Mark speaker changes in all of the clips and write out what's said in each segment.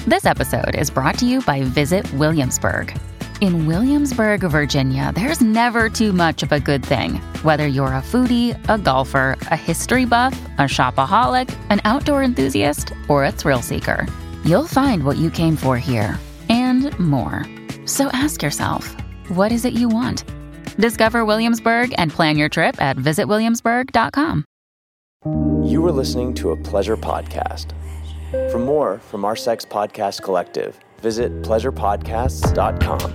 Speaker 1: This episode is brought to you by Visit Williamsburg. In Williamsburg, Virginia, there's never too much of a good thing. Whether you're a foodie, a golfer, a history buff, a shopaholic, an outdoor enthusiast, or a thrill seeker, you'll find what you came for here and more. So ask yourself, what is it you want? Discover Williamsburg and plan your trip at visitwilliamsburg.com.
Speaker 2: You were listening to a Pleasure podcast. For more from our Sex Podcast Collective, visit pleasurepodcasts.com.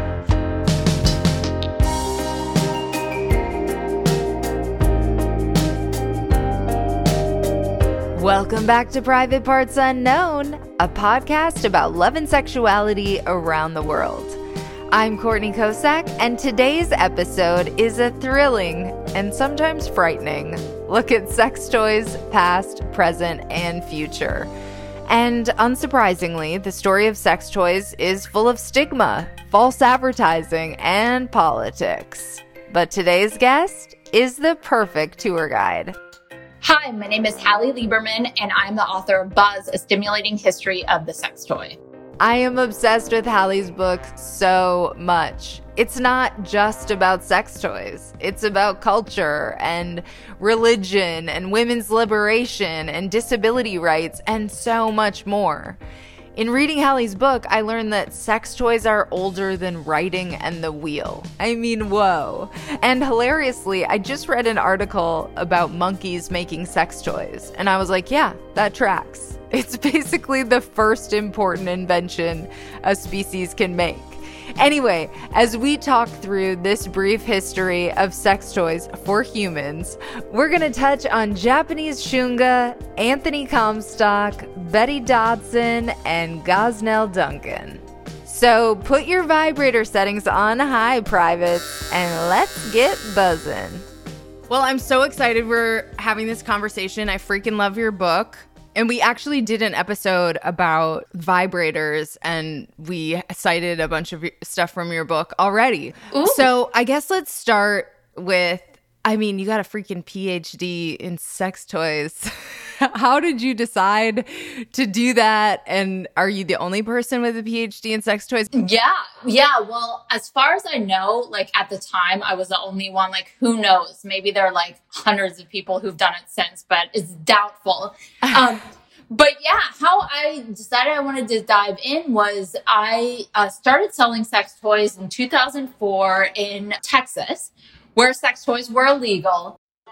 Speaker 3: Welcome back to Private Parts Unknown, a podcast about love and sexuality around the world. I'm Courtney Kosak, and today's episode is a thrilling and sometimes frightening look at sex toys, past, present, and future. And unsurprisingly, the story of sex toys is full of stigma, false advertising, and politics. But today's guest is the perfect tour guide.
Speaker 4: Hi, my name is Hallie Lieberman, and I'm the author of Buzz, A Stimulating History of the Sex Toy.
Speaker 3: I am obsessed with Hallie's book so much. It's not just about sex toys. It's about culture and religion and women's liberation and disability rights and so much more. In reading Hallie's book, I learned that sex toys are older than writing and the wheel. I mean, whoa. And hilariously, I just read an article about monkeys making sex toys. And I was like, yeah, that tracks. It's basically the first important invention a species can make. Anyway, as we talk through this brief history of sex toys for humans, we're going to touch on Japanese Shunga, Anthony Comstock, Betty Dodson, and Gosnell Duncan. So put your vibrator settings on high, privates, and let's get buzzing. Well, I'm so excited we're having this conversation. I freaking love your book. And we actually did an episode about vibrators, and we cited a bunch of stuff from your book already. Ooh. So I guess let's start with, I mean, you got a freaking PhD in sex toys. How did you decide to do that? And are you the only person with a PhD in sex toys?
Speaker 4: Yeah. Well, as far as I know, like at the time, I was the only one. Like, who knows? Maybe there are like hundreds of people who've done it since, but it's doubtful. But yeah, how I decided I wanted to dive in was I started selling sex toys in 2004 in Texas, where sex toys were illegal.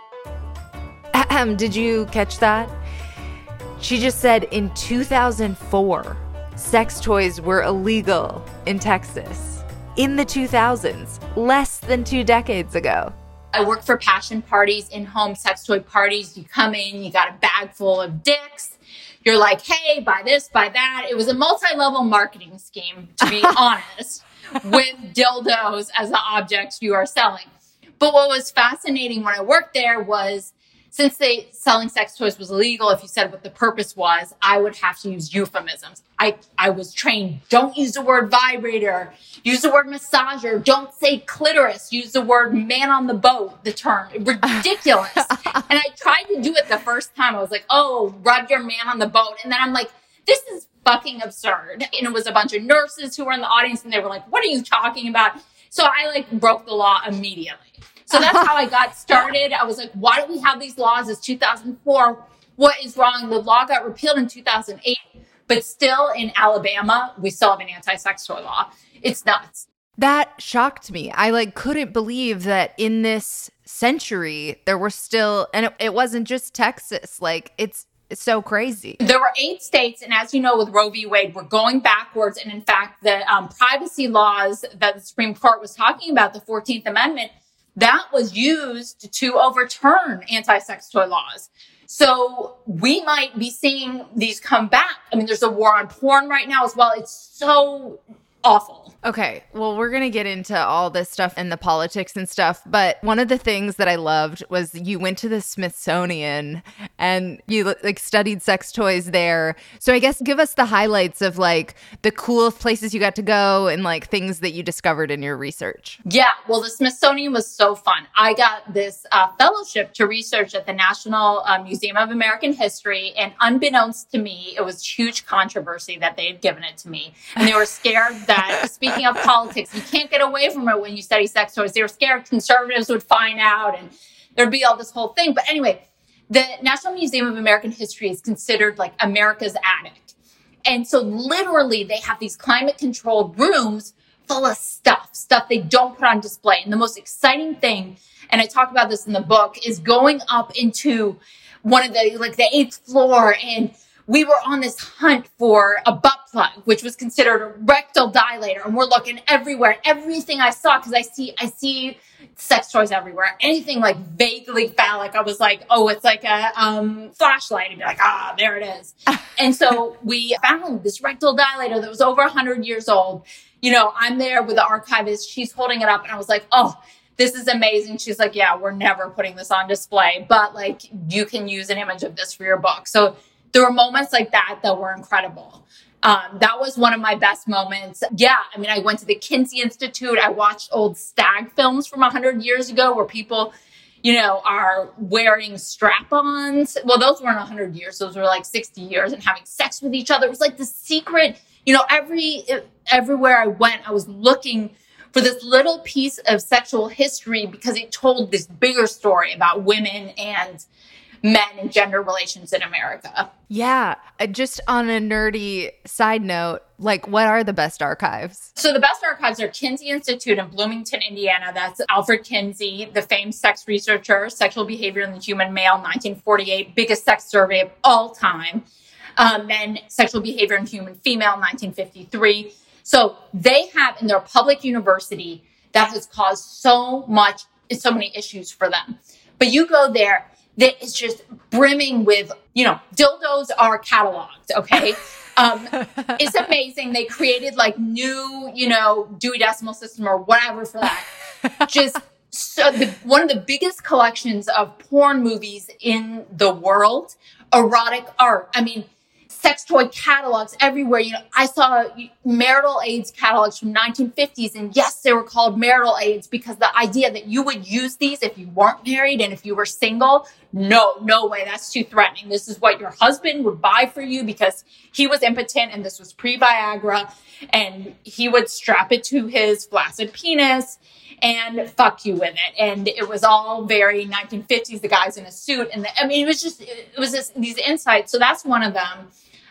Speaker 3: Did you catch that? She just said in 2004, sex toys were illegal in Texas. In the 2000s, less than 2 decades ago.
Speaker 4: I work for passion parties, in-home sex toy parties. You come in, you got a bag full of dicks. You're like, hey, buy this, buy that. It was a multi-level marketing scheme, to be honest, with dildos as the object you are selling. But what was fascinating when I worked there was, since selling sex toys was illegal, if you said what the purpose was, I would have to use euphemisms. I was trained, don't use the word vibrator, use the word massager, don't say clitoris, use the word man on the boat, the term. Ridiculous. And I tried to do it the first time. I was like, oh, rub your man on the boat. And then I'm like, this is fucking absurd. And it was a bunch of nurses who were in the audience, and they were like, what are you talking about? So I broke the law immediately. So that's how I got started. I was like, why do we have these laws? It's 2004. What is wrong? The law got repealed in 2008, but still in Alabama, we still have an anti-sex toy law. It's nuts.
Speaker 3: That shocked me. I couldn't believe that in this century, there were still, and it wasn't just Texas. It's so crazy.
Speaker 4: There were 8 states, and as you know, with Roe v. Wade, we're going backwards. And in fact, the privacy laws that the Supreme Court was talking about, the 14th Amendment, that was used to overturn anti-sex toy laws. So we might be seeing these come back. I mean, there's a war on porn right now as well. It's so awful.
Speaker 3: Okay, well, we're going to get into all this stuff and the politics and stuff, but one of the things that I loved was you went to the Smithsonian and you like studied sex toys there. So I guess give us the highlights of like the cool places you got to go and like things that you discovered in your research.
Speaker 4: Yeah, well, the Smithsonian was so fun. I got this fellowship to research at the National Museum of American History, and unbeknownst to me, it was huge controversy that they had given it to me. And they were scared that, speaking of politics, you can't get away from it when you study sex toys. They were scared conservatives would find out and there'd be all this whole thing. But anyway, the National Museum of American History is considered like America's attic. And so literally they have these climate controlled rooms full of stuff they don't put on display. And the most exciting thing, and I talk about this in the book, is going up into one of the 8th floor, and we were on this hunt for a butt plug, which was considered a rectal dilator. And we're looking everywhere, everything I saw, because I see sex toys everywhere. Anything like vaguely phallic, I was like, oh, it's like a flashlight. And be like, there it is. And so we found this rectal dilator that was over 100 years old. You know, I'm there with the archivist. She's holding it up. And I was like, oh, this is amazing. She's like, yeah, we're never putting this on display, but like you can use an image of this for your book. So there were moments like that were incredible. That was one of my best moments. Yeah, I mean, I went to the Kinsey Institute. I watched old stag films from 100 years ago where people, you know, are wearing strap-ons. Well, those weren't 100 years. Those were like 60 years and having sex with each other. It was like the secret, you know, everywhere I went, I was looking for this little piece of sexual history because it told this bigger story about women and men and gender relations in America.
Speaker 3: Yeah. Just on a nerdy side note, like what are the best archives?
Speaker 4: So the best archives are Kinsey Institute in Bloomington, Indiana. That's Alfred Kinsey, the famed sex researcher, Sexual Behavior in the Human Male, 1948, biggest sex survey of all time. Then Sexual Behavior in Human Female, 1953. So they have in their public university that has caused so many issues for them. But you go there, that is just brimming with, you know, dildos are cataloged, okay? It's amazing. They created like new, you know, Dewey Decimal System or whatever for that. Just one of the biggest collections of porn movies in the world, erotic art. I mean, sex toy catalogs everywhere. You know, I saw marital aids catalogs from 1950s. And yes, they were called marital aids because the idea that you would use these if you weren't married and if you were single, no way. That's too threatening. This is what your husband would buy for you because he was impotent and this was pre-Viagra. And he would strap it to his flaccid penis and fuck you with it. And it was all very 1950s, the guy's in a suit. And it was these insights. So that's one of them.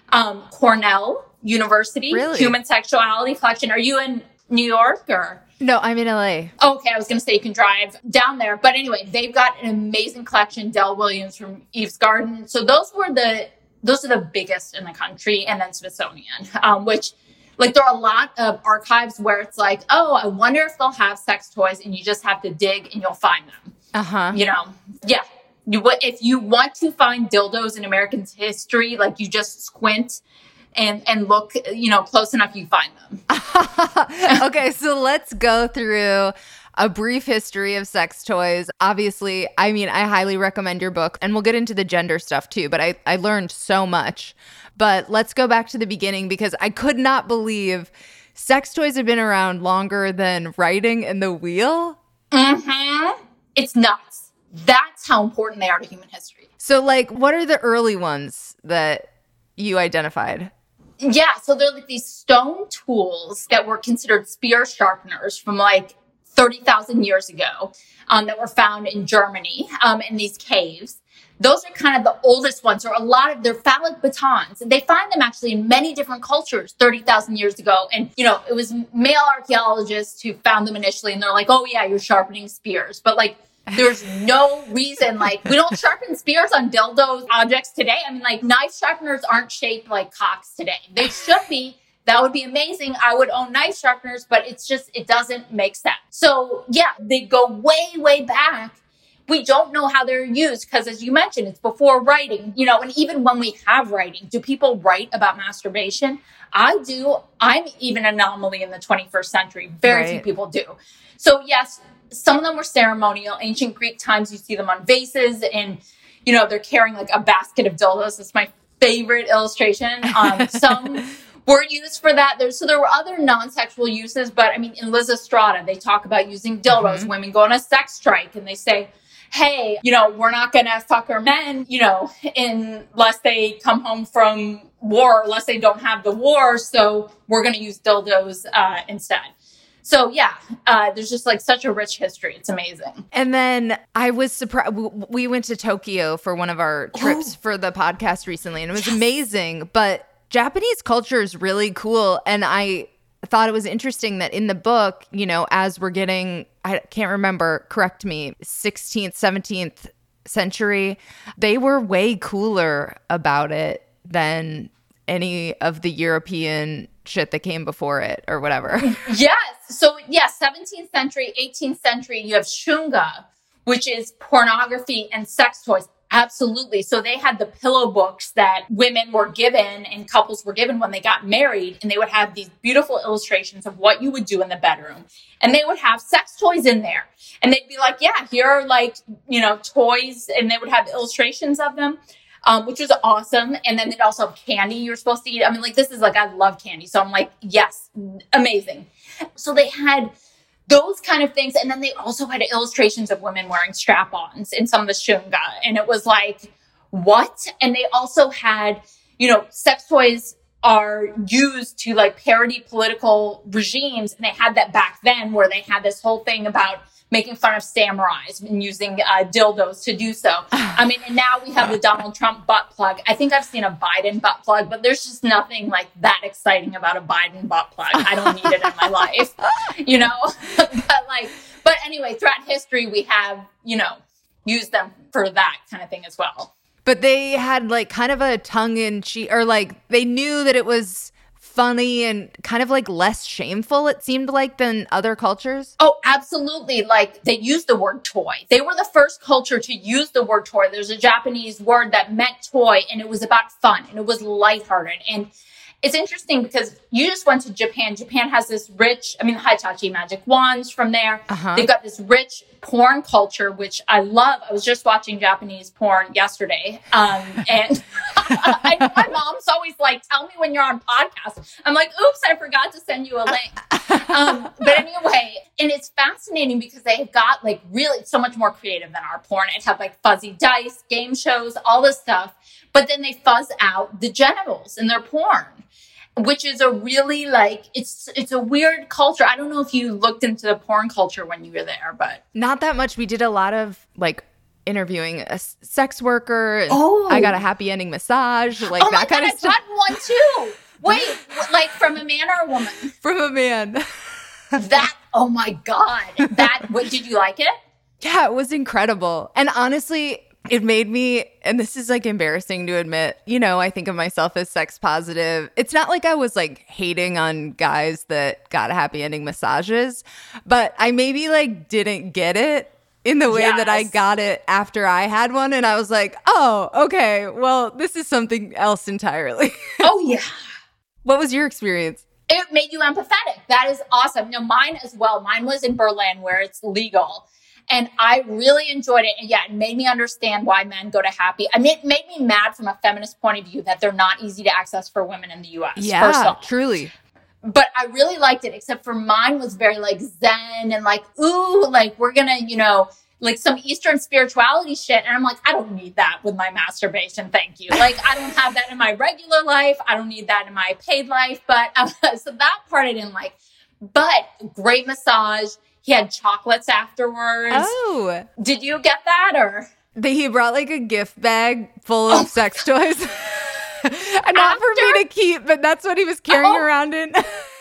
Speaker 4: Cornell University,
Speaker 3: really?
Speaker 4: Human Sexuality Collection. Are you in New York or?
Speaker 3: No, I'm in LA.
Speaker 4: Okay, I was going to say you can drive down there. But anyway, they've got an amazing collection. Del Williams from Eve's Garden. So those are the biggest in the country. And then Smithsonian, which like there are a lot of archives where it's like, oh, I wonder if they'll have sex toys, and you just have to dig and you'll find them. You know, yeah. If you want to find dildos in American history, like you just squint and look, you know, close enough, you find them.
Speaker 3: Okay, so let's go through a brief history of sex toys. Obviously, I mean, I highly recommend your book, and we'll get into the gender stuff too, but I learned so much. But let's go back to the beginning because I could not believe sex toys have been around longer than writing and the wheel.
Speaker 4: Mm-hmm. It's nuts. That's how important they are to human history.
Speaker 3: So, like, what are the early ones that you identified?
Speaker 4: Yeah, so they're like these stone tools that were considered spear sharpeners from like 30,000 years ago that were found in Germany in these caves. Those are kind of the oldest ones, or a lot of their phallic batons. They find them actually in many different cultures 30,000 years ago. And, you know, it was male archaeologists who found them initially, and they're like, oh, yeah, you're sharpening spears. But, like, there's no reason, like, we don't sharpen spears on dildo objects today. I mean, like, knife sharpeners aren't shaped like cocks today. They should be. That would be amazing. I would own knife sharpeners, but it doesn't make sense. So, yeah, they go way, way back. we don't know how they're used because, as you mentioned, it's before writing, you know, and even when we have writing, do people write about masturbation? I do. I'm even an anomaly in the 21st century. Very few people do. So yes, some of them were ceremonial. Ancient Greek times, you see them on vases and, you know, they're carrying like a basket of dildos. That's my favorite illustration. Some were used for that. So there were other non-sexual uses, but I mean, in Lysistrata, they talk about using dildos. Women go on a sex strike and they say, hey, you know, we're not going to fuck our men, you know, unless they come home from war, unless they don't have the war. So we're going to use dildos instead. So yeah, there's just like such a rich history. It's amazing.
Speaker 3: And then I was surprised. We went to Tokyo for one of our trips for the podcast recently, and it was amazing. But Japanese culture is really cool. And I thought it was interesting that in the book, you know, as we're getting, I can't remember, correct me, 16th, 17th century, they were way cooler about it than any of the European shit that came before it or whatever.
Speaker 4: Yes. So yeah, 17th century, 18th century, you have shunga, which is pornography and sex toys. Absolutely. So they had the pillow books that women were given and couples were given when they got married. And they would have these beautiful illustrations of what you would do in the bedroom. And they would have sex toys in there. And they'd be like, yeah, here are like, you know, toys. And they would have illustrations of them. Which was awesome. And then they'd also have candy you're supposed to eat. I mean, like, this is like, I love candy. So I'm like, yes, amazing. So they had those kind of things. And then they also had illustrations of women wearing strap-ons in some of the shunga. And it was like, what? And they also had, you know, sex toys are used to like parody political regimes. And they had that back then where they had this whole thing about making fun of samurais and using dildos to do so. I mean, and now we have the Donald Trump butt plug. I think I've seen a Biden butt plug, but there's just nothing like that exciting about a Biden butt plug. I don't need it in my life, you know? But anyway, throughout history, we have, you know, used them for that kind of thing as well.
Speaker 3: But they had like kind of a tongue-in-cheek, or like they knew that it was funny and kind of like less shameful, it seemed like, than other cultures.
Speaker 4: Oh, absolutely. Like they used the word toy. They were the first culture to use the word toy. There's a Japanese word that meant toy, and it was about fun and it was lighthearted. And it's interesting because you just went to Japan. Japan has this rich, I mean, Hitachi magic wands from there. They've got this rich porn culture, which I love. I was just watching Japanese porn yesterday. And I know my mom's always like, tell me when you're on podcasts. I'm like, oops, I forgot to send you a link. But anyway, and it's fascinating because they've got like really so much more creative than our porn. It had like fuzzy dice, game shows, all this stuff. But then they fuzz out the genitals in their porn, which is a really like, it's a weird culture. I don't know if you looked into the porn culture when you were there, but.
Speaker 3: Not that much. We did a lot of like interviewing a sex worker. And I got a happy ending massage, like that kind of stuff.
Speaker 4: I've gotten one too. Wait, like from a man or a woman?
Speaker 3: From a man.
Speaker 4: Oh my God. What, did you like it?
Speaker 3: Yeah, it was incredible. And honestly, it made me, and this is like embarrassing to admit, you know, I think of myself as sex positive. It's not like I was like hating on guys that got happy ending massages, but I maybe like didn't get it in the way that I got it after I had one. And I was like, oh, okay, well, this is something else entirely.
Speaker 4: Oh, yeah.
Speaker 3: What was your experience?
Speaker 4: It made you empathetic. That is awesome. No, mine as well. Mine was in Berlin where it's legal. And I really enjoyed it. And yeah, it made me understand why men go to happy. I mean, it made me mad from a feminist point of view that they're not easy to access for women in the US.
Speaker 3: Yeah, truly.
Speaker 4: But I really liked it, except for mine was very like Zen and like, ooh, like we're going to, you know, like some Eastern spirituality shit. And I'm like, I don't need that with my masturbation. Thank you. Like, I don't have that in my regular life. I don't need that in my paid life. But so that part I didn't like. But great massage. He had chocolates afterwards.
Speaker 3: Oh.
Speaker 4: Did you get that or?
Speaker 3: He brought like a gift bag full of sex toys. And not for me to keep, but that's what he was carrying around in.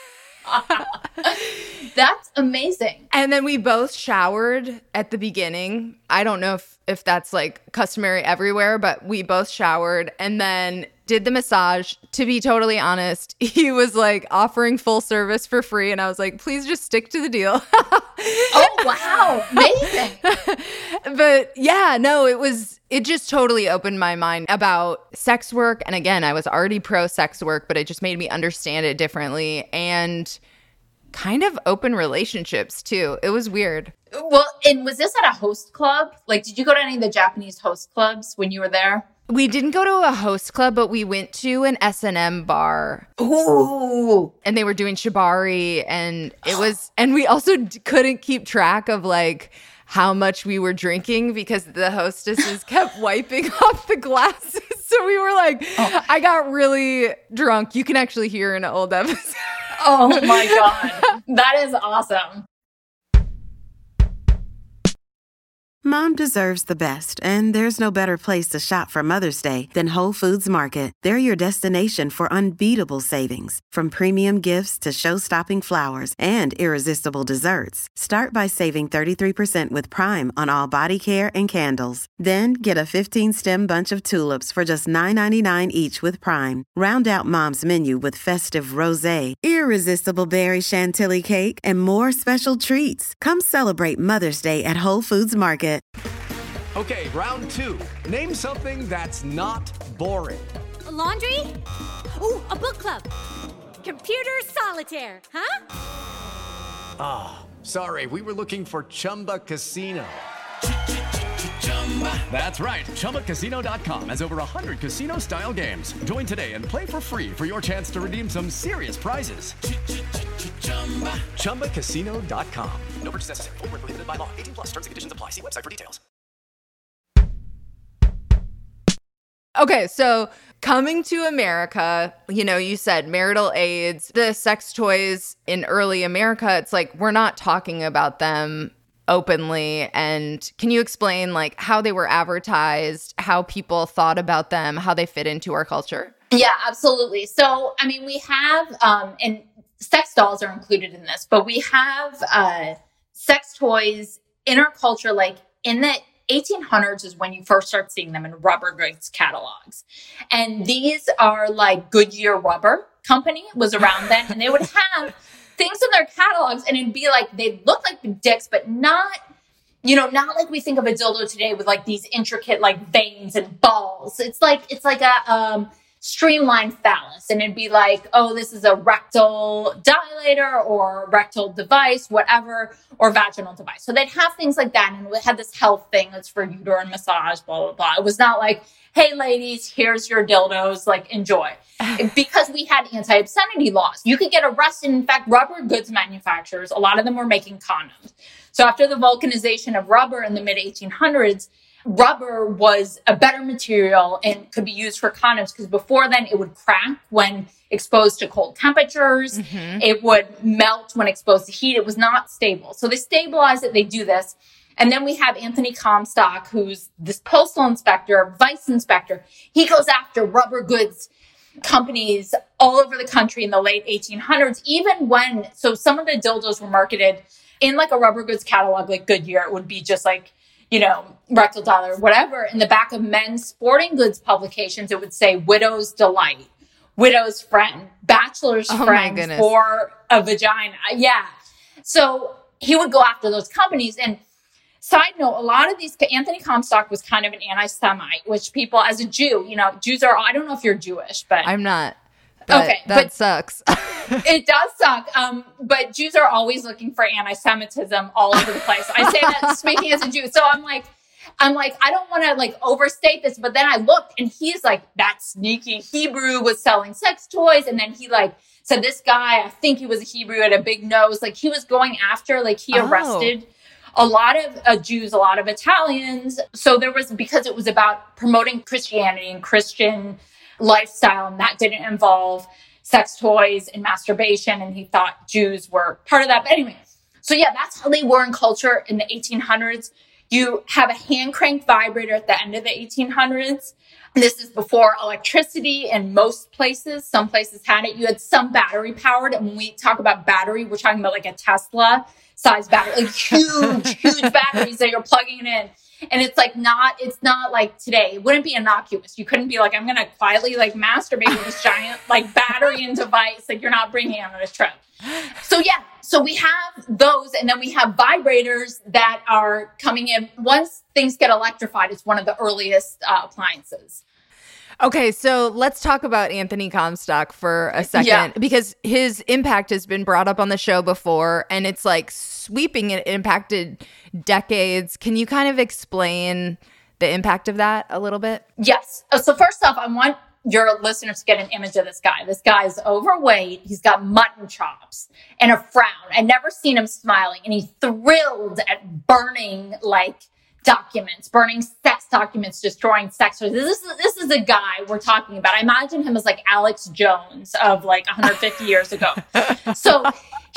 Speaker 4: That's amazing.
Speaker 3: And then we both showered at the beginning. I don't know if that's like customary everywhere, but we both showered and then did the massage. To be totally honest, he was like offering full service for free. And I was like, please just stick to the deal.
Speaker 4: Oh, wow. Amazing.
Speaker 3: But yeah, no, it just totally opened my mind about sex work. And again, I was already pro sex work, but it just made me understand it differently and kind of open relationships too. It was weird.
Speaker 4: Well, and was this at a host club? Like, did you go to any of the Japanese host clubs when you were there?
Speaker 3: We didn't go to a host club, but we went to an S&M bar.
Speaker 4: Ooh.
Speaker 3: And they were doing shibari, and it was, and we also couldn't keep track of like how much we were drinking because the hostesses kept wiping off the glasses. So we were like, I got really drunk. You can actually hear in an old episode.
Speaker 4: Oh my God. That is awesome.
Speaker 5: Mom deserves the best, and there's no better place to shop for Mother's Day than Whole Foods Market. They're your destination for unbeatable savings, from premium gifts to show-stopping flowers and irresistible desserts. Start by saving 33% with Prime on all body care and candles. Then get a 15-stem bunch of tulips for just $9.99 each with Prime. Round out Mom's menu with festive rosé, irresistible berry chantilly cake, and more special treats. Come celebrate Mother's Day at Whole Foods Market.
Speaker 6: Okay, round two. Name something that's not boring.
Speaker 7: A laundry? Ooh, a book club. Computer solitaire, huh?
Speaker 6: Ah, sorry, we were looking for Chumba Casino. That's right, ChumbaCasino.com has over 100 casino-style games. Join today and play for free for your chance to redeem some serious prizes. ChumbaCasino.com. No purchase necessary. Void where prohibited by law. 18 plus. Terms and conditions apply. See website for details.
Speaker 3: Okay, so coming to America, you know, you said marital aids, the sex toys in early America, it's like we're not talking about them openly. And can you explain like how they were advertised, how people thought about them, how they fit into our culture?
Speaker 4: Yeah, absolutely. So, I mean, we have, and sex dolls are included in this, but we have sex toys in our culture, like in the 1800s is when you first start seeing them in rubber goods catalogs. And these are like Goodyear Rubber Company was around then, and they would have things in their catalogs, and it'd be like, they'd look like dicks, but not, you know, not like we think of a dildo today with like these intricate like veins and balls. It's like a streamlined phallus, and it'd be like, oh, this is a rectal dilator or rectal device, whatever, or vaginal device. So they'd have things like that, and it had this health thing that's for uterine massage, blah, blah, blah. It was not like, hey, ladies, here's your dildos, like, enjoy. Because we had anti-obscenity laws. You could get arrested. In fact, rubber goods manufacturers, a lot of them were making condoms. So after the vulcanization of rubber in the mid-1800s, rubber was a better material and could be used for condoms because before then it would crack when exposed to cold temperatures. Mm-hmm. It would melt when exposed to heat. It was not stable. So they stabilize it. They do this. And then we have Anthony Comstock, who's this postal inspector, vice inspector. He goes after rubber goods companies all over the country in the late 1800s, even when, so some of the dildos were marketed in like a rubber goods catalog, like Goodyear. It would be just like, you know, rectal dilator or whatever. In the back of men's sporting goods publications, it would say widow's delight, widow's friend, bachelor's friend for a vagina. Yeah. So he would go after those companies. And side note, a lot of these, Anthony Comstock was kind of an anti-Semite, which people, as a Jew, you know, Jews are, I don't know if you're Jewish, but.
Speaker 3: I'm not.
Speaker 4: Okay.
Speaker 3: That sucks.
Speaker 4: It does suck. But Jews are always looking for anti-Semitism all over the place. I say that speaking as a Jew. So I'm like, I don't want to like overstate this, but then I looked and he's like, that sneaky Hebrew was selling sex toys. And then he like said, this guy, I think he was a Hebrew, had a big nose. Like he was going after, like he arrested a lot of Jews, a lot of Italians. So there was, because it was about promoting Christianity and Christian lifestyle, and that didn't involve sex toys and masturbation, and he thought Jews were part of that. But anyway, so yeah, that's how they were in culture in the 1800s. You have a hand crank vibrator at the end of the 1800s. This is before electricity in most places. Some places had it. You had some battery powered. And when we talk about battery, we're talking about like a Tesla size battery, like huge batteries that you're plugging it in. And it's not like today. It wouldn't be innocuous. You couldn't be like, I'm going to quietly like masturbate with this giant like battery and device. Like you're not bringing it on a trip. So yeah, so we have those, and then we have vibrators that are coming in. Once things get electrified, it's one of the earliest appliances.
Speaker 3: Okay, so let's talk about Anthony Comstock for a second, because his impact has been brought up on the show before, and it's like sweeping. It impacted decades. Can you kind of explain the impact of that a little bit?
Speaker 4: Yes. So first off, I want your listeners to get an image of this guy. This guy's overweight. He's got mutton chops and a frown. I'd never seen him smiling, and he's thrilled at burning like documents, burning sex documents, destroying sex toys. This is a guy we're talking about. I imagine him as like Alex Jones of like 150 years ago. So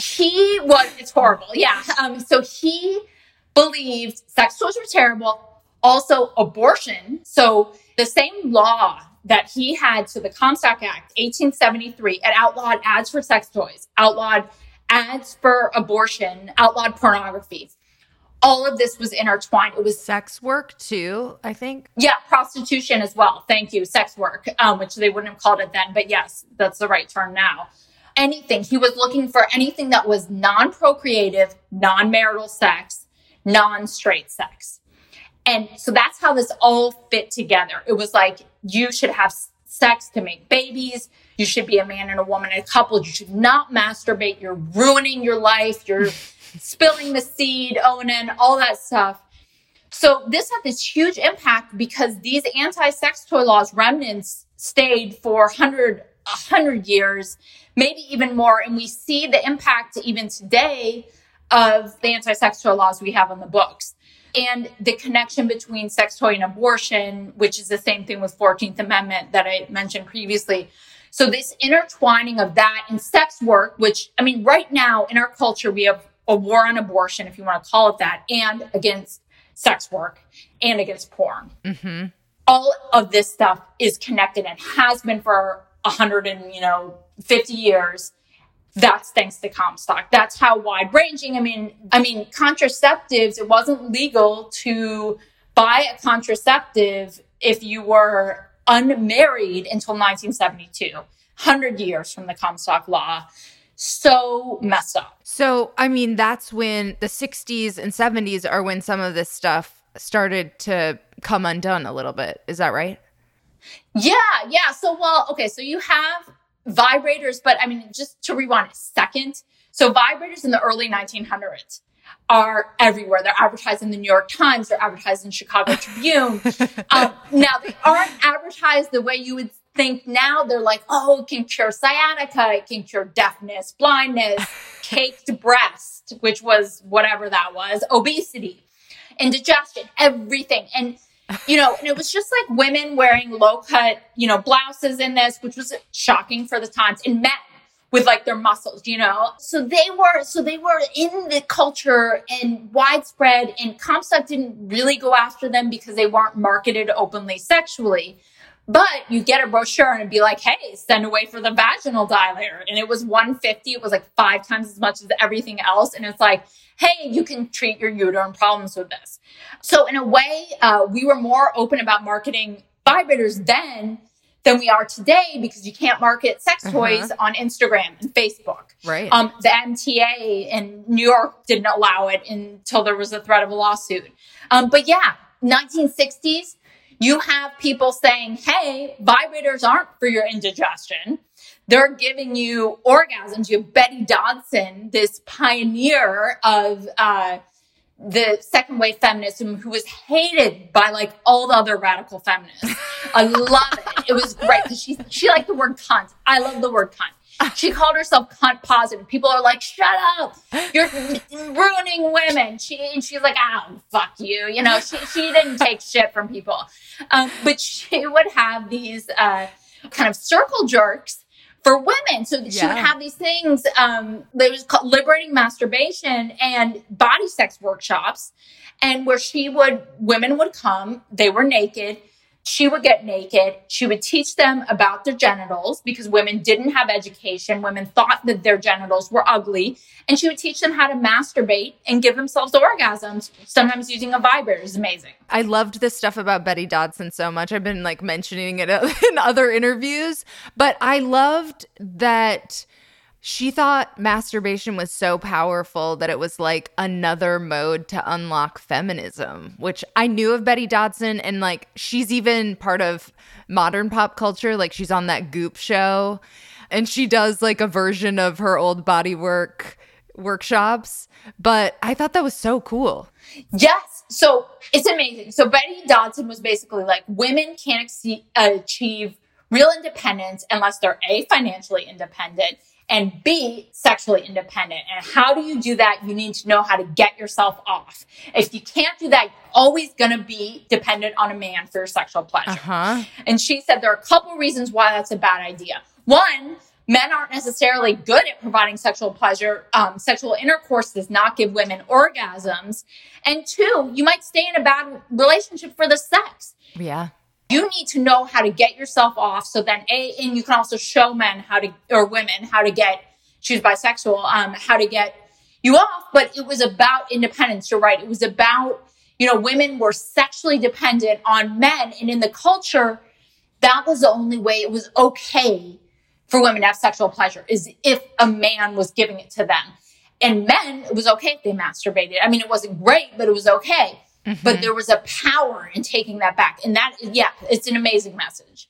Speaker 4: it's horrible. Yeah. So he believed sex toys were terrible. Also abortion. So the same law that he had, so the Comstock Act, 1873, it outlawed ads for sex toys, outlawed ads for abortion, outlawed pornography. All of this was intertwined. It was
Speaker 3: sex work too, I think.
Speaker 4: Yeah, prostitution as well. Thank you. Sex work, which they wouldn't have called it then. But yes, that's the right term now. Anything. He was looking for anything that was non-procreative, non-marital sex, non-straight sex. And so that's how this all fit together. It was like, you should have sex to make babies. You should be a man and a woman in a couple. You should not masturbate. You're ruining your life. You're spilling the seed, ONN, all that stuff. So this had this huge impact because these anti-sex toy laws remnants stayed for 100 years, maybe even more. And we see the impact even today of the anti-sex toy laws we have on the books. And the connection between sex toy and abortion, which is the same thing with 14th Amendment that I mentioned previously. So this intertwining of that and sex work, which, I mean, right now in our culture, we have a war on abortion, if you want to call it that, and against sex work and against porn. Mm-hmm. All of this stuff is connected and has been for 150 years. That's thanks to Comstock. That's how wide ranging. I mean, contraceptives, it wasn't legal to buy a contraceptive if you were unmarried until 1972, 100 years from the Comstock law. So messed up.
Speaker 3: So, I mean, that's when the 60s and 70s are when some of this stuff started to come undone a little bit. Is that right?
Speaker 4: Yeah. So you have vibrators, but I mean, just to rewind a second. So vibrators in the early 1900s are everywhere. They're advertised in the New York Times. They're advertised in Chicago Tribune. Now, they aren't advertised the way you would think now. They're like, oh, it can cure sciatica. It can cure deafness, blindness, caked breast, which was whatever that was, obesity, indigestion, everything. And and it was just like women wearing low-cut, blouses in this, which was shocking for the times, and men with like their muscles, So they were in the culture and widespread, and Comstock didn't really go after them because they weren't marketed openly sexually. But you get a brochure and it'd be like, hey, send away for the vaginal dilator. And it was $150. It was like 5 times as much as everything else. And it's like, hey, you can treat your uterine problems with this. So in a way, we were more open about marketing vibrators then than we are today, because you can't market sex toys on Instagram and Facebook.
Speaker 3: Right.
Speaker 4: The MTA in New York didn't allow it until there was a threat of a lawsuit. But yeah, 1960s, you have people saying, hey, vibrators aren't for your indigestion. They're giving you orgasms. You have Betty Dodson, this pioneer of the second wave feminism, who was hated by like all the other radical feminists. I love it. It was great because she liked the word cunt. I love the word cunt. She called herself cunt positive. People are like, shut up. You're ruining women. She's like, oh, fuck you. She didn't take shit from people. But she would have these kind of circle jerks for women. So she would have these things, they was called liberating masturbation and body sex workshops, and where women would come, they were naked, She would get naked. She would teach them about their genitals because women didn't have education. Women thought that their genitals were ugly. And she would teach them how to masturbate and give themselves orgasms, sometimes using a vibrator. It's amazing.
Speaker 3: I loved this stuff about Betty Dodson so much. I've been like mentioning it in other interviews, but I loved that she thought masturbation was so powerful that it was like another mode to unlock feminism, which I knew of Betty Dodson, and like she's even part of modern pop culture. Like she's on that Goop show and she does like a version of her old body workshops. But I thought that was so cool.
Speaker 4: Yes. So it's amazing. So Betty Dodson was basically like, women can't achieve real independence unless they're A, financially independent, and B, sexually independent. And how do you do that? You need to know how to get yourself off. If you can't do that, you're always going to be dependent on a man for your sexual pleasure. And she said there are a couple reasons why that's a bad idea. One, men aren't necessarily good at providing sexual pleasure. Sexual intercourse does not give women orgasms. And two, you might stay in a bad relationship for the sex.
Speaker 3: Yeah.
Speaker 4: You need to know how to get yourself off. So then and you can also show men or women how to get, she's bisexual, how to get you off. But it was about independence. You're right. It was about, women were sexually dependent on men. And in the culture, that was the only way it was okay for women to have sexual pleasure, is if a man was giving it to them. And men, it was okay if they masturbated. I mean, it wasn't great, but it was okay. Mm-hmm. But there was a power in taking that back. And that, it's an amazing message.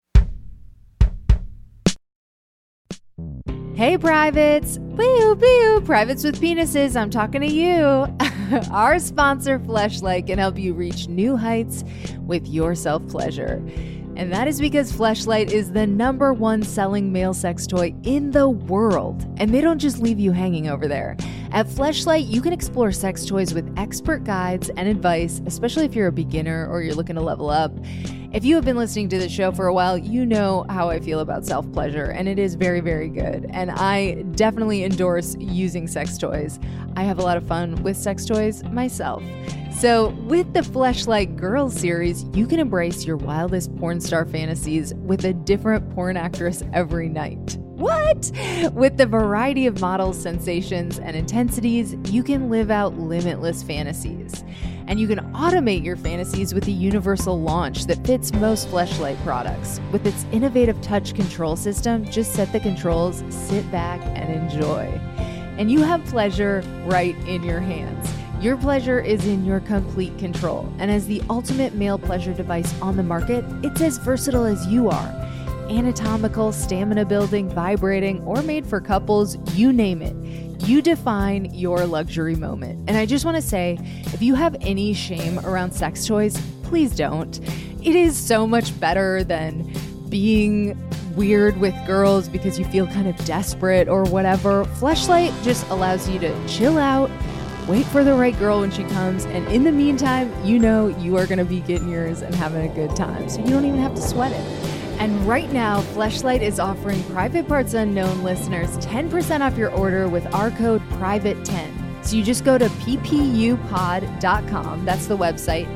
Speaker 3: Hey, privates. Boo, boo. Privates with penises. I'm talking to you. Our sponsor, Fleshlight, can help you reach new heights with your self-pleasure. And that is because Fleshlight is the #1 selling male sex toy in the world. And they don't just leave you hanging over there. At Fleshlight, you can explore sex toys with expert guides and advice, especially if you're a beginner or you're looking to level up. If you have been listening to the show for a while, you know how I feel about self-pleasure, and it is very, very good. And I definitely endorse using sex toys. I have a lot of fun with sex toys myself. So with the Fleshlight Girls series, you can embrace your wildest porn star fantasies with a different porn actress every night. What? With the variety of models, sensations, and intensities, you can live out limitless fantasies. And you can automate your fantasies with the universal launch that fits most Fleshlight products. With its innovative touch control system, just set the controls, sit back, and enjoy. And you have pleasure right in your hands. Your pleasure is in your complete control. And as the ultimate male pleasure device on the market, it's as versatile as you are. Anatomical, stamina building, vibrating, or made for couples, you name it. You define your luxury moment. And I just want to say, if you have any shame around sex toys, please don't. It is so much better than being weird with girls because you feel kind of desperate or whatever. Fleshlight just allows you to chill out, wait for the right girl when she comes, and in the meantime, you know you are going to be getting yours and having a good time. So you don't even have to sweat it. And right now, Fleshlight is offering Private Parts Unknown listeners 10% off your order with our code PRIVATE10. So you just go to ppupod.com. That's the website,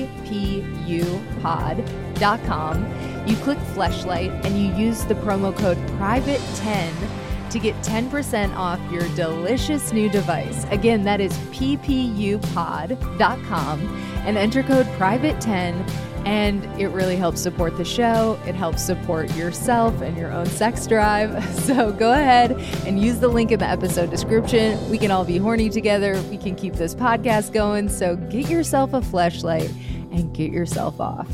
Speaker 3: ppupod.com. You click Fleshlight and you use the promo code PRIVATE10 to get 10% off your delicious new device. Again, that is ppupod.com and enter code PRIVATE10. And it really helps support the show. It helps support yourself and your own sex drive. So go ahead and use the link in the episode description. We can all be horny together. We can keep this podcast going. So get yourself a Fleshlight and get yourself off.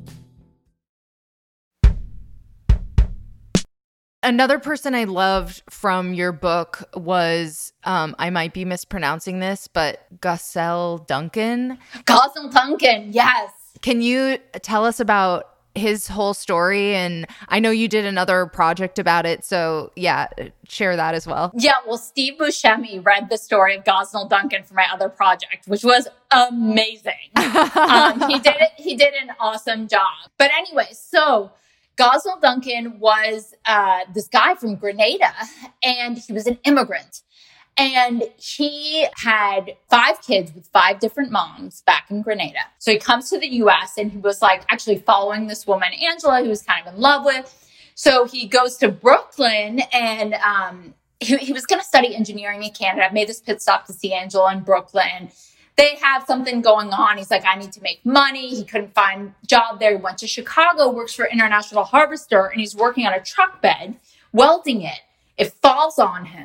Speaker 3: Another person I loved from your book was, I might be mispronouncing this, but Gosel Duncan.
Speaker 4: Gosel Duncan, yes.
Speaker 3: Can you tell us about his whole story? And I know you did another project about it. So yeah, share that as well.
Speaker 4: Yeah, well, Steve Buscemi read the story of Gosel Duncan for my other project, which was amazing. He did an awesome job. But anyway, so Gosel Duncan was this guy from Grenada, and he was an immigrant. And he had 5 kids with 5 different moms back in Grenada. So he comes to the US and he was like actually following this woman, Angela, he was kind of in love with. So he goes to Brooklyn and he was going to study engineering in Canada. Made this pit stop to see Angela in Brooklyn. They have something going on. He's like, I need to make money. He couldn't find a job there. He went to Chicago, works for International Harvester, and he's working on a truck bed, welding it. It falls on him.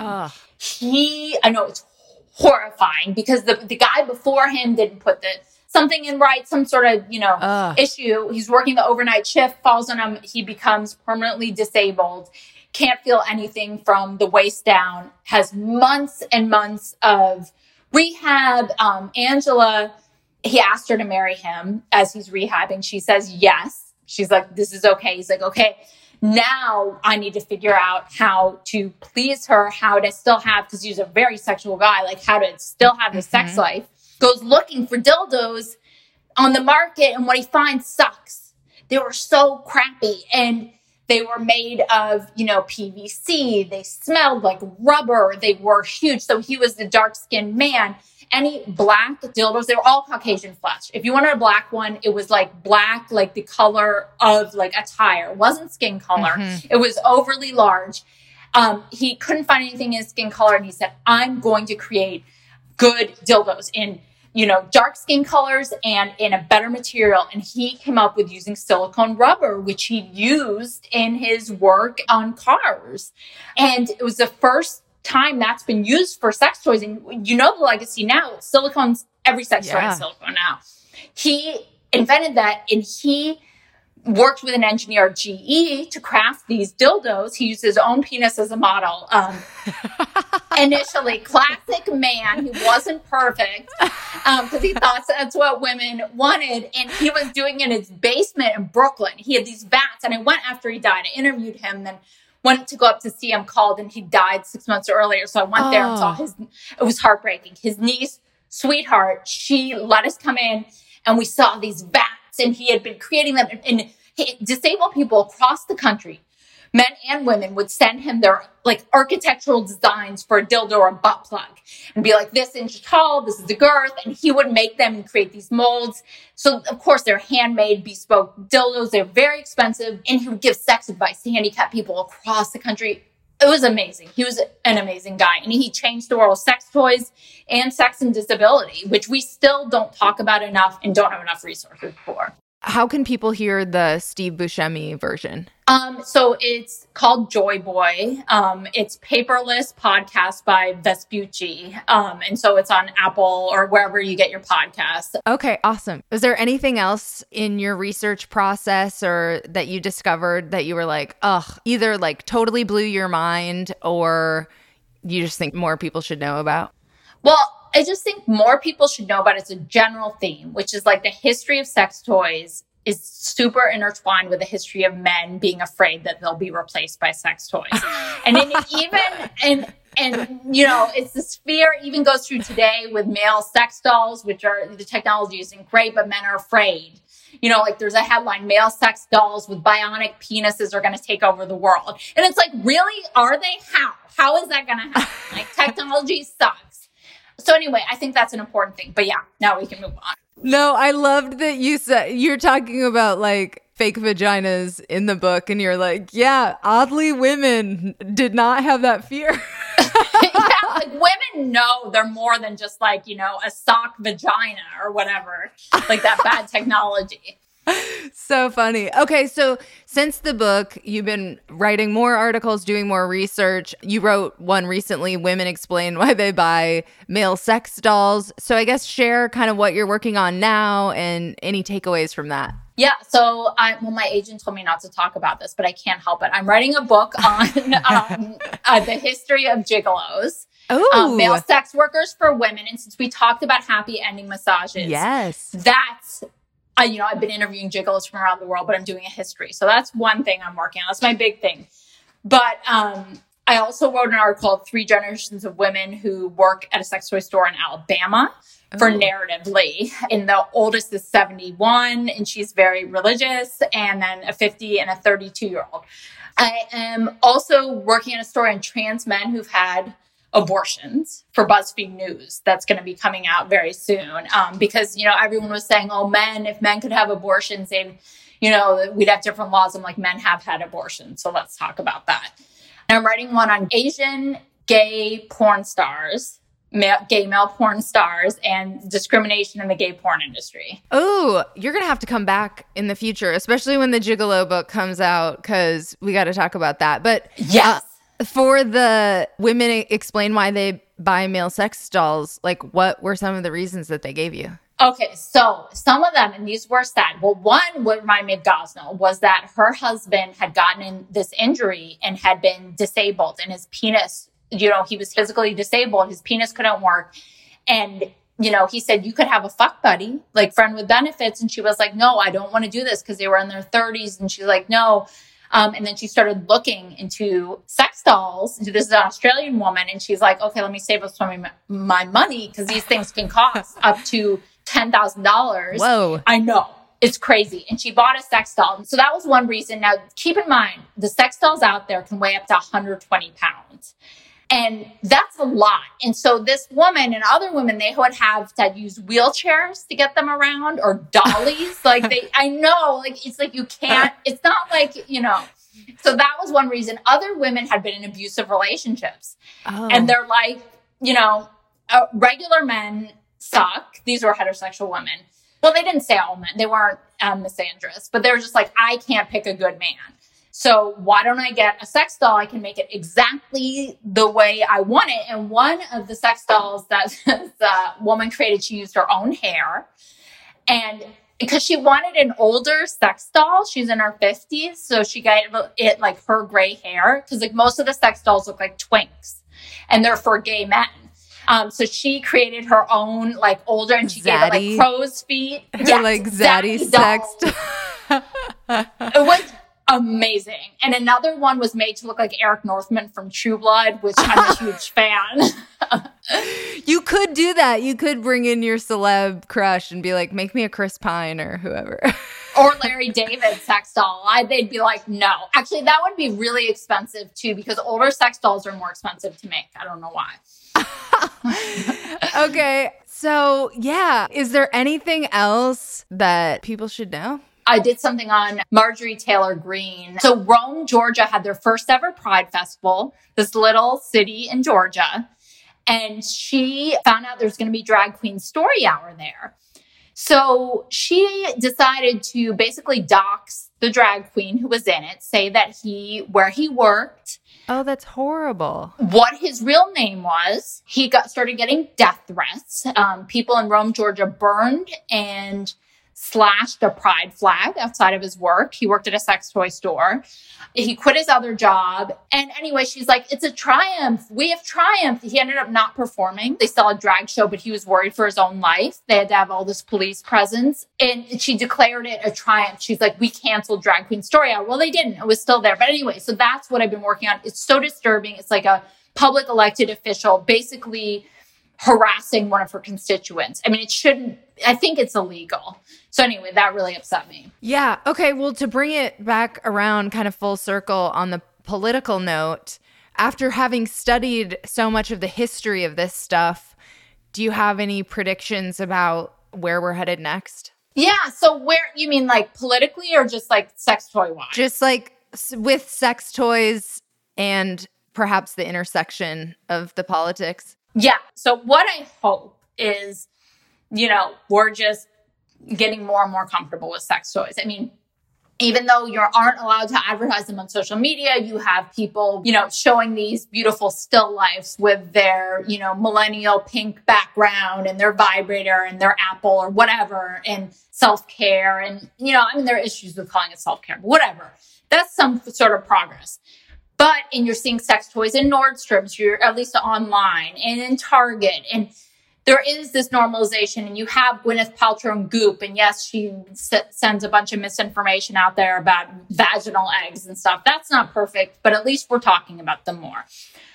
Speaker 4: I know it's horrifying because the guy before him didn't put something in right, some sort of, issue. He's working the overnight shift, falls on him. He becomes permanently disabled, can't feel anything from the waist down, has months and months of rehab. Angela, he asked her to marry him as he's rehabbing. She says yes. She's like, this is okay. He's like, okay. Now I need to figure out how to please her, how to still have, because he's a very sexual guy, like how to still have his sex life. Goes looking for dildos on the market, and what he finds sucks. They were so crappy, and they were made of, PVC. They smelled like rubber. They were huge. So he was the dark-skinned man. Any black dildos, they were all Caucasian flesh. If you wanted a black one, it was like black, like the color of like a tire. It wasn't skin color. It was overly large. He couldn't find anything in skin color. And he said, I'm going to create good dildos in, dark skin colors and in a better material. And he came up with using silicone rubber, which he used in his work on cars. And it was the first time that's been used for sex toys. And the legacy now, silicone's, every sex toy is silicone now. He invented that, and he worked with an engineer at GE to craft these dildos. He used his own penis as a model. Initially, classic man. He wasn't perfect because he thought that's what women wanted. And he was doing it in his basement in Brooklyn. He had these vats, and I went after he died. I interviewed him, then went to go up to see him, called, and he died 6 months earlier. So I went there and saw it was heartbreaking. His niece, sweetheart, she let us come in, and we saw these vats, and he had been creating them. And disabled people across the country, men and women, would send him their architectural designs for a dildo or a butt plug and be like, this inch tall, this is the girth. And he would make them and create these molds. So of course they're handmade, bespoke dildos. They're very expensive. And he would give sex advice to handicapped people across the country. It was amazing. He was an amazing guy. And he changed the world of sex toys and sex and disability, which we still don't talk about enough and don't have enough resources for.
Speaker 3: How can people hear the Steve Buscemi version?
Speaker 4: So it's called Joy Boy. It's Paperless Podcast by Vespucci. And so it's on Apple or wherever you get your podcasts.
Speaker 3: Okay, awesome. Is there anything else in your research process or that you discovered that you were like, either totally blew your mind or you just think more people should know about?
Speaker 4: Well, I just think more people should know about it. It's a general theme, which is the history of sex toys is super intertwined with the history of men being afraid that they'll be replaced by sex toys. And it's this fear even goes through today with male sex dolls, which are, the technology isn't great, but men are afraid. There's a headline, male sex dolls with bionic penises are going to take over the world. And it's really, are they? How is that going to happen? Technology sucks. So anyway, I think that's an important thing. But yeah, now we can move on.
Speaker 3: No, I loved that you said you're talking about fake vaginas in the book, and you're like, yeah, oddly, women did not have that fear.
Speaker 4: Yeah, women know they're more than just a sock vagina or whatever, that bad technology.
Speaker 3: So funny. Okay, so since the book, you've been writing more articles, doing more research. You wrote one recently, Women Explain Why They Buy Male Sex Dolls. So I guess share kind of what you're working on now and any takeaways from that.
Speaker 4: Yeah, so my agent told me not to talk about this, but I can't help it. I'm writing a book on the history of gigolos. Male sex workers for women. And since we talked about happy ending massages,
Speaker 3: yes,
Speaker 4: that's... I've been interviewing gigolos from around the world, but I'm doing a history. So that's one thing I'm working on. That's my big thing. But I also wrote an article called 3 Generations of Women Who Work at a Sex Toy Store in Alabama for Narratively. And the oldest is 71, and she's very religious, and then a 50 and a 32-year-old. I am also working on a story on trans men who've had abortions for BuzzFeed News that's going to be coming out very soon. Because, everyone was saying, if men could have abortions, we'd have different laws. I'm like, men have had abortions. So let's talk about that. And I'm writing one on Asian gay porn stars, gay male porn stars, and discrimination in the gay porn industry.
Speaker 3: Oh, you're going to have to come back in the future, especially when the Gigolo book comes out, because we got to talk about that. But
Speaker 4: yes.
Speaker 3: For the women explain why they buy male sex dolls, like what were some of the reasons that they gave you?
Speaker 4: Okay, so some of them, and these were sad. Well, one, what reminded me of Gosnell was that her husband had gotten in this injury and had been disabled, and his penis, he was physically disabled. His penis couldn't work. And, he said, you could have a fuck buddy, like friend with benefits. And she was like, no, I don't want to do this, because they were in their 30s. And she's like, no. And then she started looking into sex dolls. This is an Australian woman. And she's like, okay, let me save up some of my money, because these things can cost up to $10,000.
Speaker 3: Whoa.
Speaker 4: I know. It's crazy. And she bought a sex doll. So that was one reason. Now, keep in mind, the sex dolls out there can weigh up to 120 pounds. And that's a lot. And so this woman and other women, they would have to use wheelchairs to get them around, or dollies. I know, it's like you can't, it's not like, So that was one reason. Other women had been in abusive relationships. Oh. And they're like, regular men suck. These were heterosexual women. Well, they didn't say all men. They weren't misandrous, but they were just like, I can't pick a good man. So why don't I get a sex doll? I can make it exactly the way I want it. And one of the sex dolls that the woman created, she used her own hair. And because she wanted an older sex doll, she's in her 50s. So she got it like her gray hair. Because most of the sex dolls look like twinks. And they're for gay men. So she created her own older, and she gave it crow's feet.
Speaker 3: Zaddy sex doll.
Speaker 4: It was amazing. And another one was made to look like Eric Northman from True Blood, which I'm a huge fan.
Speaker 3: You could do that. You could bring in your celeb crush and be like, make me a Chris Pine or whoever.
Speaker 4: Or Larry David sex doll. They'd be like, no. Actually, that would be really expensive too, because older sex dolls are more expensive to make. I don't know why.
Speaker 3: Okay. So, yeah. Is there anything else that people should know?
Speaker 4: I did something on Marjorie Taylor Greene. So Rome, Georgia had their first ever Pride Festival, this little city in Georgia. And she found out there's going to be Drag Queen Story Hour there. So she decided to basically dox the drag queen who was in it, say that where he worked.
Speaker 3: Oh, that's horrible.
Speaker 4: What his real name was. He started getting death threats. People in Rome, Georgia burned and slashed a pride flag outside of his work. He worked at a sex toy store. He quit his other job. And anyway, she's like, it's a triumph. We have triumphed. He ended up not performing. They saw a drag show, but he was worried for his own life. They had to have all this police presence. And she declared it a triumph. She's like, we canceled Drag Queen Story Hour. Well, they didn't. It was still there. But anyway, so that's what I've been working on. It's so disturbing. It's like a public elected official basically harassing one of her constituents. I mean, it shouldn't, I think it's illegal. So anyway, that really upset me.
Speaker 3: Yeah. Okay. Well, to bring it back around kind of full circle on the political note, after having studied so much of the history of this stuff, do you have any predictions about where we're headed next?
Speaker 4: Yeah. So where, you mean like politically or just like sex toy wise?
Speaker 3: Just like with sex toys and perhaps the intersection of the politics.
Speaker 4: Yeah. So what I hope is, we're just getting more and more comfortable with sex toys. I mean, even though you aren't allowed to advertise them on social media, you have people, showing these beautiful still lifes with their, millennial pink background and their vibrator and their Apple or whatever, and self-care. And, there are issues with calling it self-care, but whatever. That's some sort of progress. But, and you're seeing sex toys in Nordstrom's, you're at least online, and in Target, and there is this normalization, and you have Gwyneth Paltrow and Goop, and yes, she sends a bunch of misinformation out there about vaginal eggs and stuff. That's not perfect, but at least we're talking about them more.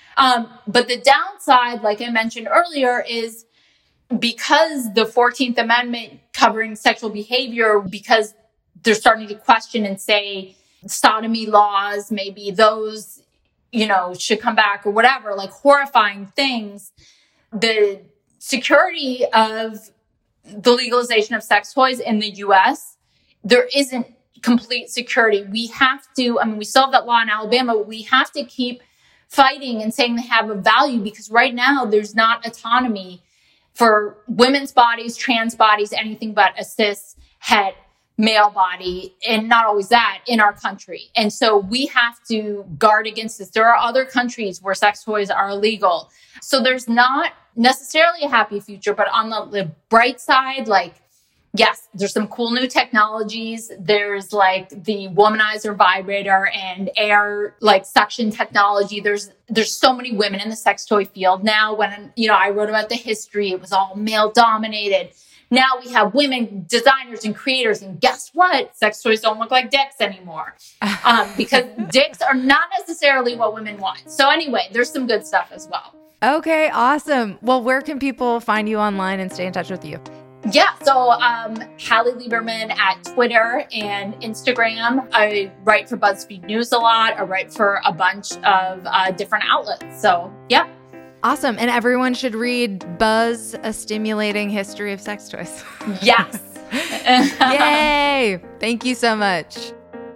Speaker 4: But the downside, like I mentioned earlier, is because the 14th Amendment covering sexual behavior, because they're starting to question and say sodomy laws, maybe those should come back or whatever, like horrifying things. The security of the legalization of sex toys in the US, there isn't complete security. We have to, we still have that law in Alabama, but we have to keep fighting and saying they have a value, because right now there's not autonomy for women's bodies, trans bodies, anything but a cis het male body, and not always that in our country. And so we have to guard against this. There are other countries where sex toys are illegal. So there's not necessarily a happy future, but on the bright side, like, yes, there's some cool new technologies. There's like the womanizer vibrator and air like suction technology. There's so many women in the sex toy field now. When, I wrote about the history, it was all male dominated. Now we have women designers and creators, and guess what? Sex toys don't look like dicks anymore, because dicks are not necessarily what women want. So anyway, there's some good stuff as well.
Speaker 3: Okay, awesome. Well, where can people find you online and stay in touch with you?
Speaker 4: Yeah, so Hallie Lieberman at Twitter and Instagram. I write for BuzzFeed News a lot. I write for a bunch of different outlets. So, yeah.
Speaker 3: Awesome. And everyone should read Buzz, A Stimulating History of Sex Toys.
Speaker 4: Yes.
Speaker 3: Yay. Thank you so much.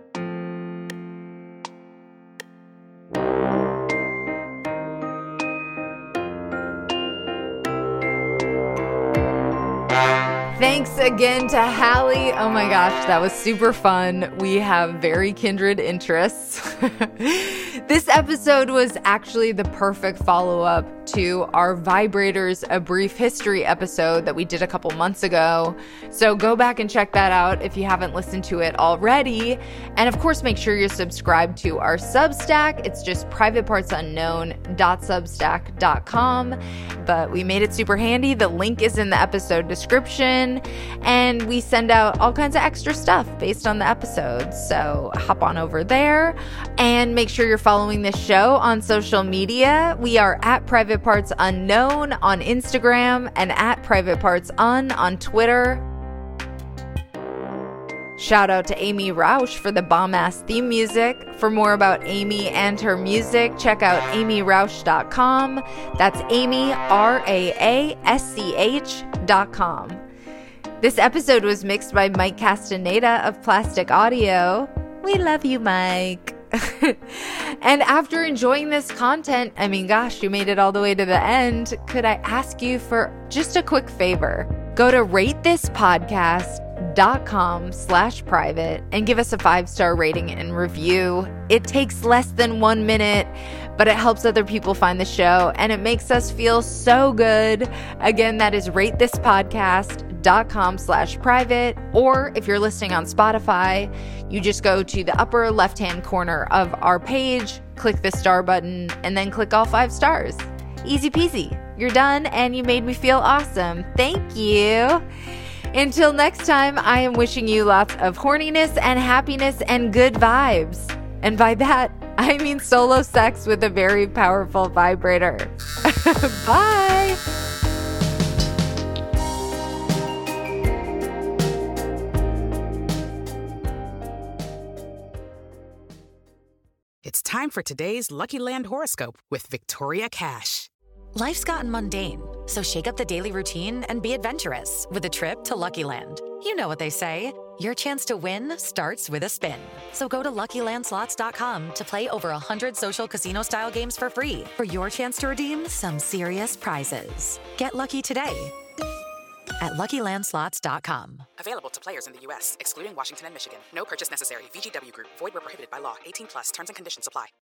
Speaker 3: Thanks again to Hallie. Oh my gosh, that was super fun. We have very kindred interests. This episode was actually the perfect follow-up to our Vibrators A Brief History episode that we did a couple months ago. So go back and check that out if you haven't listened to it already. And of course, make sure you're subscribed to our Substack. It's just privatepartsunknown.substack.com. But we made it super handy. The link is in the episode description. And we send out all kinds of extra stuff based on the episodes. So hop on over there and make sure you're following this show on social media. We are at Private Parts Unknown on Instagram and at Private Parts Un on Twitter. Shout out to Amy Rausch for the bomb-ass theme music. For more about Amy and her music, check out amyrausch.com. That's Amy, RAASCH.com. This episode was mixed by Mike Castaneda of Plastic Audio. We love you, Mike. And after enjoying this content, gosh, you made it all the way to the end. Could I ask you for just a quick favor? Go to ratethispodcast.com/private and give us a 5-star rating and review. It takes less than 1 minute, but it helps other people find the show and it makes us feel so good. Again, that is ratethispodcast.com/private. Or if you're listening on Spotify, you just go to the upper left-hand corner of our page, click the star button, and then click all 5 stars. Easy peasy. You're done and you made me feel awesome. Thank you. Until next time, I am wishing you lots of horniness and happiness and good vibes. And by that, I mean solo sex with a very powerful vibrator. Bye.
Speaker 8: It's time for today's Lucky Land horoscope with Victoria Cash.
Speaker 9: Life's gotten mundane, so shake up the daily routine and be adventurous with a trip to Lucky Land. You know what they say, your chance to win starts with a spin. So go to LuckyLandSlots.com to play over 100 social casino-style games for free for your chance to redeem some serious prizes. Get lucky today at LuckyLandSlots.com.
Speaker 8: Available to players in the U.S., excluding Washington and Michigan. No purchase necessary. VGW Group. Void where prohibited by law. 18+. Terms and conditions apply.